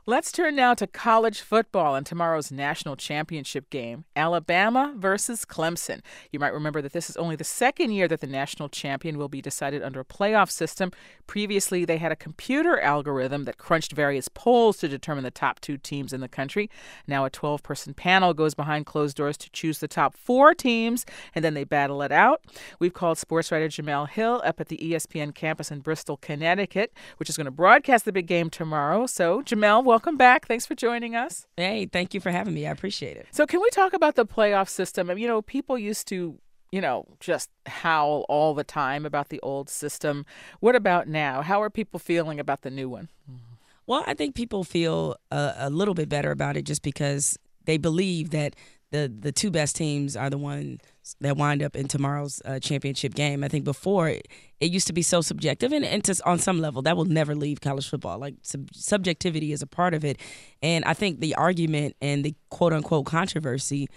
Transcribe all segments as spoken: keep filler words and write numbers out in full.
Let's turn now to college football and tomorrow's national championship game, Alabama versus Clemson. You might remember that this is only the second year that the national champion will be decided under a playoff system. Previously, they had a computer algorithm that crunched various polls to determine the top two teams in the country. Now a twelve-person panel goes behind closed doors to choose the top four teams, and then they battle it out. We've called sports writer Jemele Hill up at the E S P N campus in Bristol, Connecticut, which is going to broadcast the big game tomorrow. So, Jemele, welcome back. Thanks for joining us. Hey, thank you for having me. I appreciate it. So can we talk about the playoff system? You know, people used to, you know, just howl all the time about the old system. What about now? How are people feeling about the new one? Well, I think people feel a, a little bit better about it just because they believe that the, the two best teams are the ones that wind up in tomorrow's uh, championship game. I think before it, it used to be so subjective, and, and to, on some level that will never leave college football. Like sub- subjectivity is a part of it, and I think the argument and the quote unquote controversy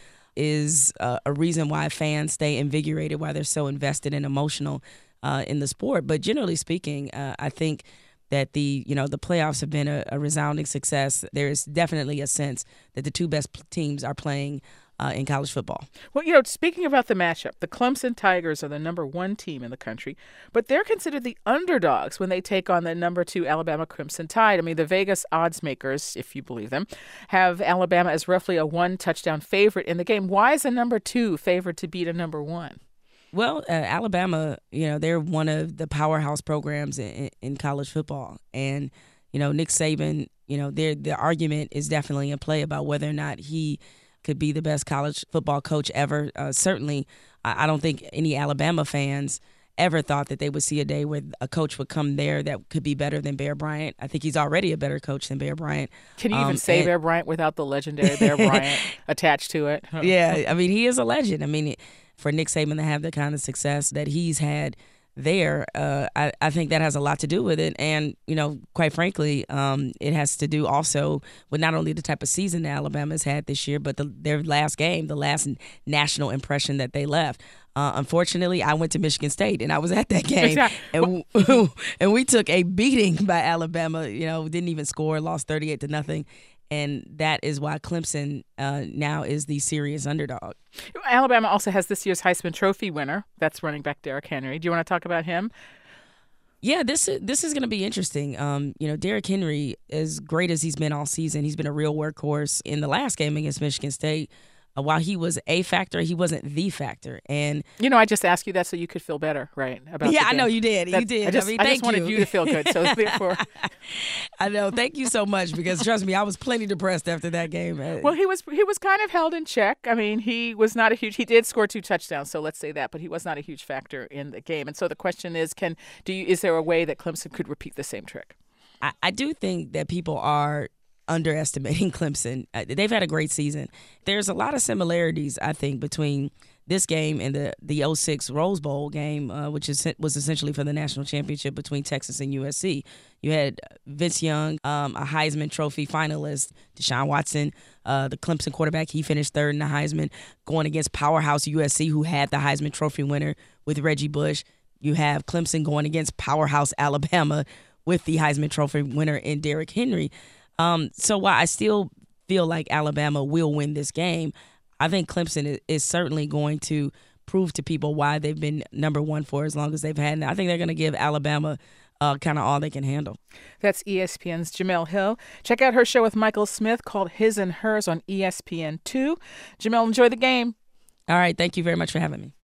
is uh, a reason why fans stay invigorated, why they're so invested and emotional uh, in the sport. But generally speaking, uh, I think that the you know the playoffs have been a, a resounding success. There is definitely a sense that the two best p- teams are playing uh, in college football. Well, you know, speaking about the matchup, the Clemson Tigers are the number one team in the country, but they're considered the underdogs when they take on the number two Alabama Crimson Tide. I mean, the Vegas odds makers, if you believe them, have Alabama as roughly a one-touchdown favorite in the game. Why is a number two favored to beat a number one? Well, uh, Alabama, you know, they're one of the powerhouse programs in, in college football. And, you know, Nick Saban, you know, the argument is definitely in play about whether or not he could be the best college football coach ever. Uh, certainly, I, I don't think any Alabama fans ever thought that they would see a day where a coach would come there that could be better than Bear Bryant. I think he's already a better coach than Bear Bryant. Can you um, even say and, Bear Bryant without the legendary Bear Bryant attached to it? Yeah, I mean, he is a legend. I mean, for Nick Saban to have the kind of success that he's had there, uh, I, I think that has a lot to do with it. And, you know, quite frankly, um, it has to do also with not only the type of season that Alabama's had this year, but the, their last game, the last national impression that they left. Uh, unfortunately, I went to Michigan State, and I was at that game, and, and we took a beating by Alabama. You know, didn't even score, lost thirty-eight to nothing. And that is why Clemson uh, now is the serious underdog. Alabama also has this year's Heisman Trophy winner. That's running back Derrick Henry. Do you want to talk about him? Yeah, this is, this is going to be interesting. Um, you know, Derrick Henry, as great as he's been all season, he's been a real workhorse. In the last game against Michigan State, Uh, while he was a factor, he wasn't the factor. And you know, I just asked you that so you could feel better, right? About yeah, the I game. know you did. That, you did. I just, I mean, I thank just wanted you. you to feel good. So therefore, I know. Thank you so much because trust me, I was plenty depressed after that game. Well, he was he was kind of held in check. I mean, he was not a huge. He did score two touchdowns, so let's say that, but he was not a huge factor in the game. And so the question is, can do you, is there a way that Clemson could repeat the same trick? I, I do think that people are underestimating Clemson. Uh, they've had a great season. There's a lot of similarities, I think, between this game and the the oh six Rose Bowl game, uh, which is was essentially for the national championship between Texas and U S C. You had Vince Young, um, a Heisman Trophy finalist, Deshaun Watson, uh, the Clemson quarterback. He finished third in the Heisman, going against powerhouse U S C, who had the Heisman Trophy winner with Reggie Bush. You have Clemson going against powerhouse Alabama with the Heisman Trophy winner in Derrick Henry. Um, so while I still feel like Alabama will win this game, I think Clemson is, is certainly going to prove to people why they've been number one for as long as they've had. And I think they're going to give Alabama uh, kind of all they can handle. That's E S P N's Jemele Hill. Check out her show with Michael Smith called His and Hers on E S P N two. Jemele, enjoy the game. All right. Thank you very much for having me.